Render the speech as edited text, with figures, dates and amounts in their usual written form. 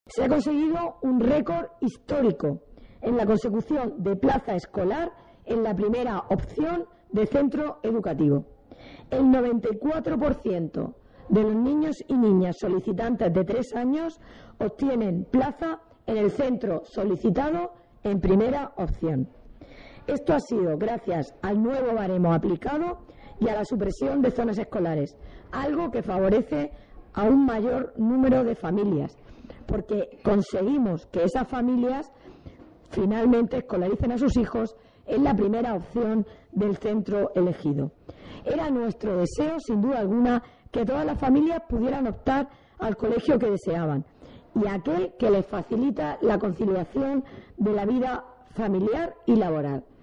Se ha conseguido un récord histórico en la consecución de plaza escolar en la primera opción de centro educativo. El 94% de los niños y niñas solicitantes de 3 años obtienen plaza en el centro solicitado en primera opción. Esto ha sido gracias al nuevo baremo aplicado y a la supresión de zonas escolares, algo que favorece a un mayor número de familias, porque conseguimos que esas familias finalmente escolaricen a sus hijos en la primera opción del centro elegido. Era nuestro deseo, sin duda alguna, que todas las familias pudieran optar al colegio que deseaban y aquel que les facilita la conciliación de la vida familiar y laboral.